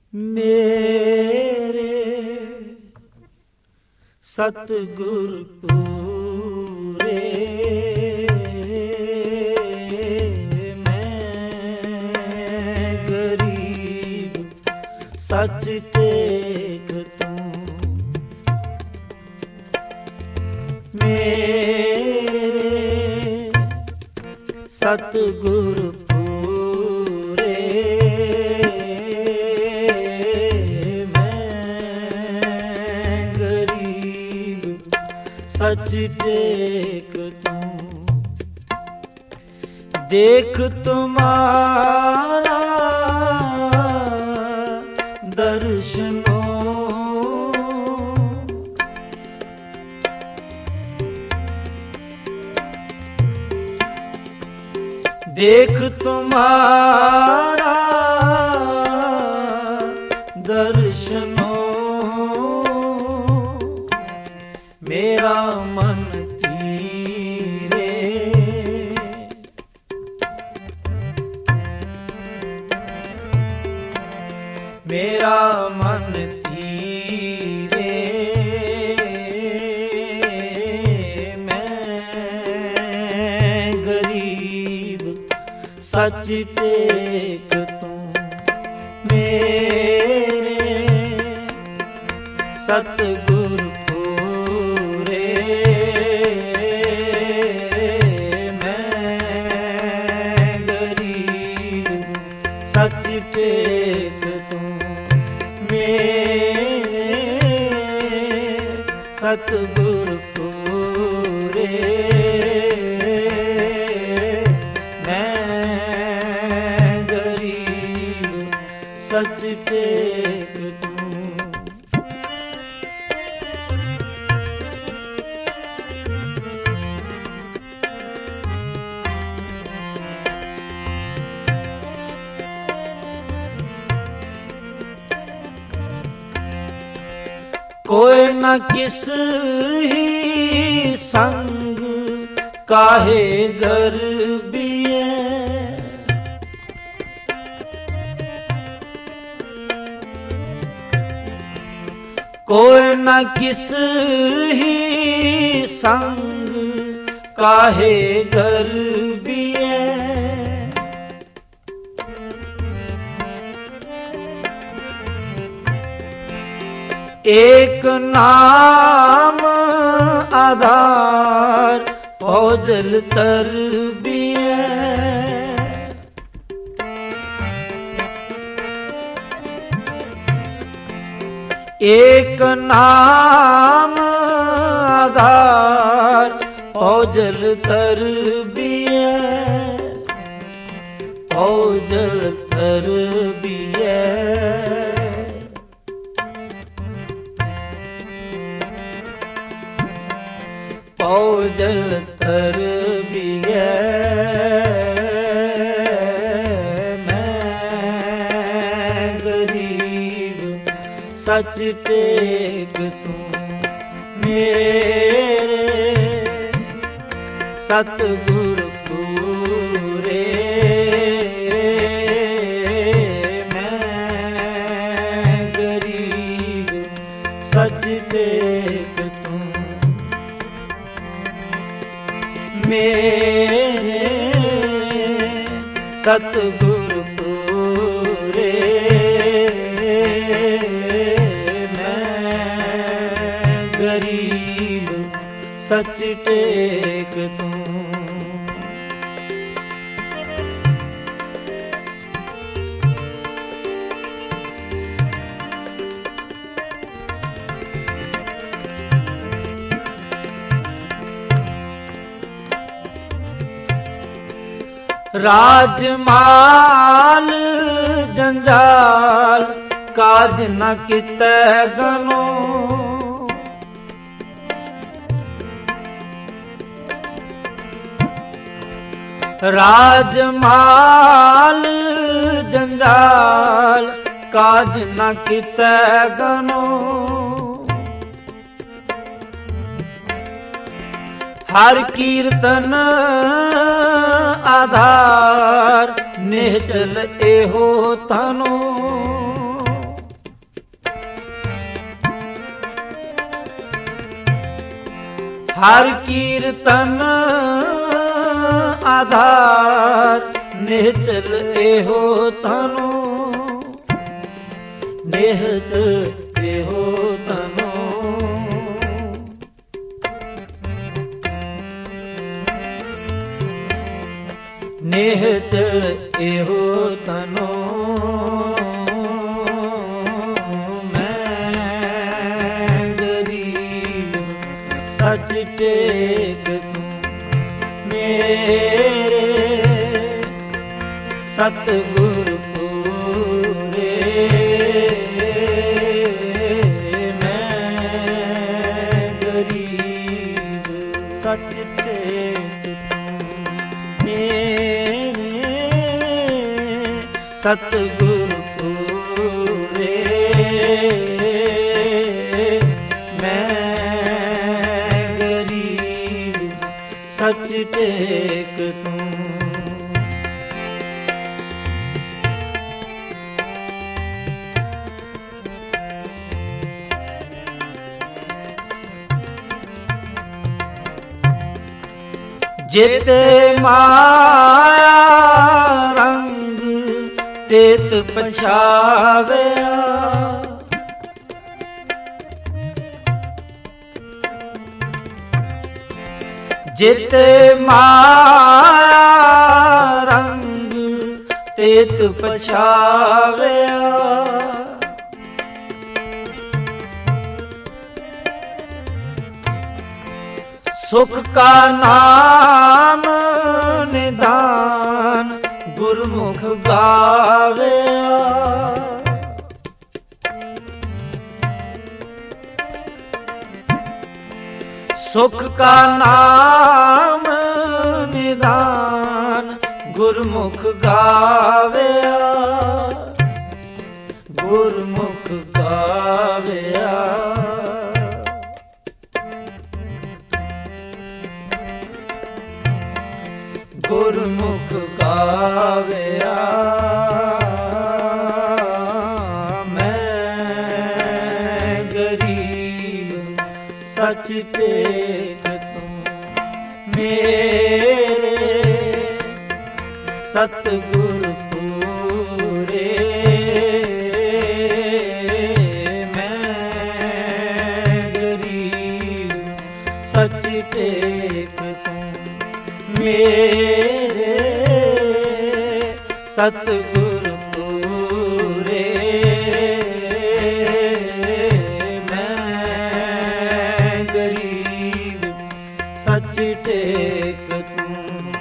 मेरे सतगुर पूरे मैं गरीब सच टेक तूं। मेरे सतगुर सच टेक तूं। देख तुम्हारा दर्शनो देख तुम्हारा दर्शनो मेरा मन तीरे। मेरा मन तीरे मैं गरीब सच टेक तूं। मेरे सतगुर सच टेक तूं। मेरे सतगुर पूरे मैं गरीब सच टेक तूं। कोई न किस ही संग काहे गर्बिए। कोई न किस ही संग काहे गर्बिए। एक नाम आधार ओझल तरबिए। एक नाम आधार ओझल तरबिए। ओझल तरबिए ओझल तरबिए मैं गरीब सच टेक तूं। मेरे सतगुर पूरे मैं गरीब सच टेक तूं। मेरे सतगुर पूरे मैं गरीब सच टेक तूं। राजमाल जंजाल काज न कितै गनो। राजमाल जंजाल काज न कितै गनो। हर कीर्तन आधार निश्चल एहो तनो। ਹਰ ਕੀਰਤਨ ਆਧਾਰ ਨਿਹਚਲ ਇਹੋ ਤਨੋ, ਨਿਹਚਲ ਇਹੋ ਤਨੋ। ਨਿਹਚਲ ਇਹੋ ਤਨੋ, ਸਚ ਟੇਕ ਤੂੰ ਮੇਰੇ, ਸਤਿਗੁਰ ਪੂਰੇ। ਮੈਂ ਗਰੀਬ ਸਚ ਟੇਕ ਤੂੰ ਮੇਰੇ, ਸਤਿਗੁਰ ਪੂਰੇ। ਸਚ ਟੇਕ ਤੂੰ। ਜਿਤੇ ਮਾਇਆ ਰੰਗ ਤੇਤ ਪਛਾਵਿਆ, ਜਿਤੇ ਮਾਇਆ ਰੰਗ ਤੇਤ ਪਛਾਵਿਆ। ਸੁਖ ਕਾ ਨਾਮ ਨਿਦਾਨ ਗੁਰਮੁਖ ਗਾਵਿਆ। ਸੁਖ ਕਾ ਨਾਮ ਨਿਦਾਨ ਗੁਰਮੁਖ ਗਾਵਿਆ, ਗੁਰਮੁਖ ਗਾਵਿਆ। ਗੁਰਮੁਖ ਗਾਵਿਆ। ਮੈਂ ਗਰੀਬ ਸਚ ਟੇਕ ਤੂੰ ਮੇਰੇ, ਸਤਿਗੁਰ ਪੂਰੇ। ਮੈਂ ਗਰੀਬ ਸਚ ਟੇਕ ਤੂੰ ਮੇਰੇ, ਸਤਿਗੁਰ ਪੂਰੇ। ਮੈਂ ਗਰੀਬ ਸਚ ਟੇਕ ਤੂੰ।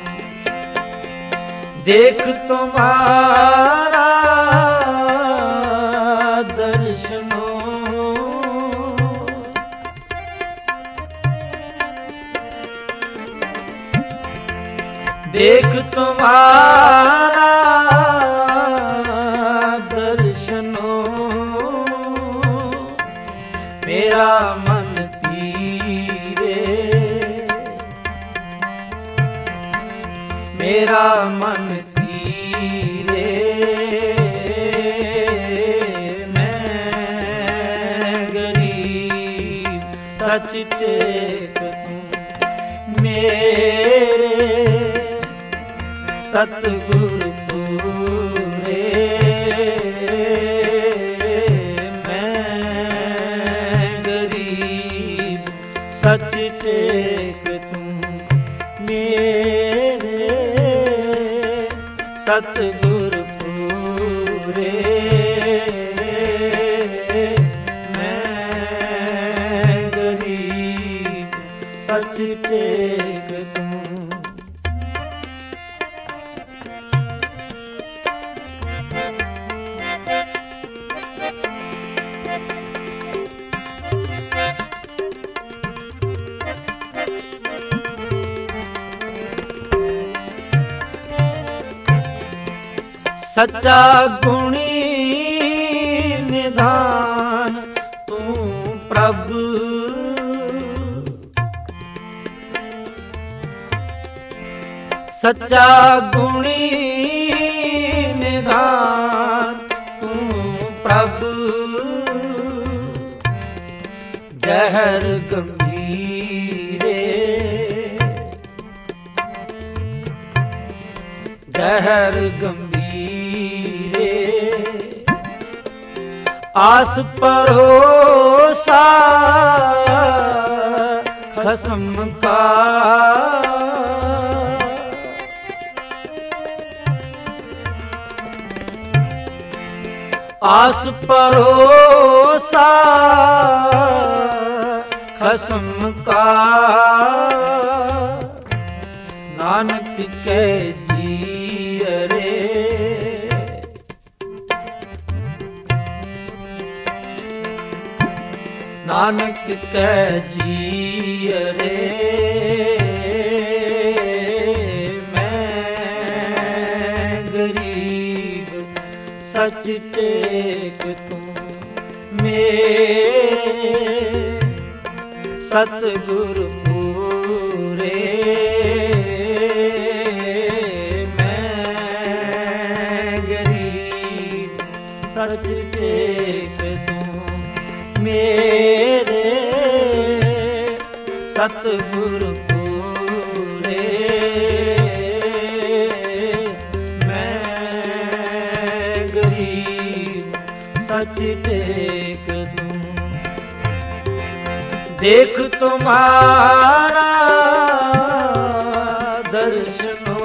ਦੇਖ ਤੁਮਾਰਾ ਦਰਸ਼ਨੋ, ਦੇਖ ਤੁਮਾਰਾ ਦਰਸ਼ਨੋ। ਮੇਰਾ ਮਨ ਧੀਰੇ, ਮੇਰਾ ਮਨ ਧੀਰੇ। ਮੈਂ ਗਰੀਬ ਸਚ ਟੇਕ ਤੂੰ ਮੇਰੇ, ਸਤਿਗੁਰ ਪੂਰੇ। ਮੈਂ ਗਰੀਬ ਸਚ ਟੇਕ ਤੂੰ ਮੇਰੇ, ਸਤਿਗੁਰ ਪੂਰੇ। ਮੈਂ ਗਰੀਬ ਸਚ ਟੇਕ ਤੂੰ। ਸੱਚਾ ਗੁਣੀ ਨਿਧਾਨ ਤੂੰ ਪ੍ਰਭ, ਸੱਚਾ ਗੁਣੀ ਨਿਧਾਨ ਤੂੰ ਪ੍ਰਭ। ਗਹਿਰ ਗੰਭੀਰੇ ਗਹਿਰ ਗੰਭੀਰੇ ਆਸ ਭਰੋਸਾ ਖਸਮ ਕਾ ਆਸ ਭਰੋਸਾ ਖਸਮ ਕਾ ਨਾਨਕ ਕਹਿ ਜੀਅਰੇ ਨਾਨਕ ਕਹਿ ਜੀਅਰੇ ਮੈਂ ਗਰੀਬ ਸਚ ਟੇਕ ਤੂੰ ਮੇਰੇ ਸਤਿਗੁਰ ਪੂਰੇ ਮੈਂ ਗਰੀਬ ਸਚ ਟੇਕ ਤੂੰ ਮੇਰੇ ਸਤਿਗੁਰ ਪੂਰੇ ਮੈਂ ਗਰੀਬ ਸਚ ਟੇਕ ਤੂੰ ਦੇਖ ਤੁਮਾਰਾ ਦਰਸ਼ਨੋ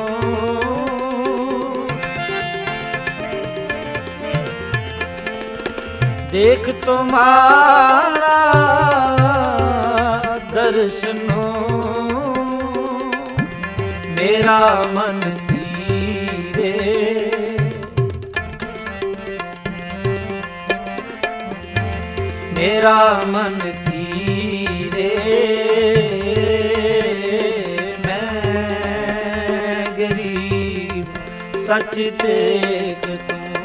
ਦੇਖ ਤੁਮਾਰਾ ਦਰਸ਼ਨੋ ਮੇਰਾ ਮਨ ਧੀਰੇ ਮੇਰਾ ਮਨ ਧੀਰੇ ਮੈਂ ਗਰੀਬ ਸੱਚ ਟੇਕ ਤੂੰ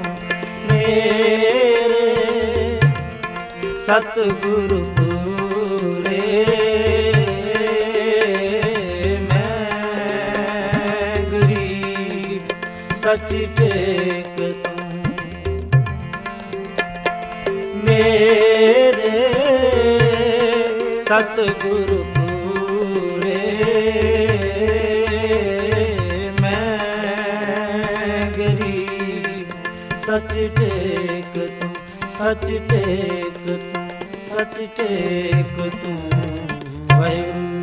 ਮੇਰੇ ਸਤਿਗੁਰ ਪੂਰੇ ਮੈਂ ਗਰੀਬ ਸੱਚ ਟੇਕ ਤੂੰ ਮੇਰੇ ਸਤਿਗੁਰ ਪੂਰੇ ਮੈਂ ਗਰੀਬ ਸੱਚ ਟੇਕ ਤੂੰ ਸੱਚ ਟੇਕ ਤੂੰ ਸੱਚ ਟੇਕ ਤੂੰ ਵਾਹਿਗੁਰੂ।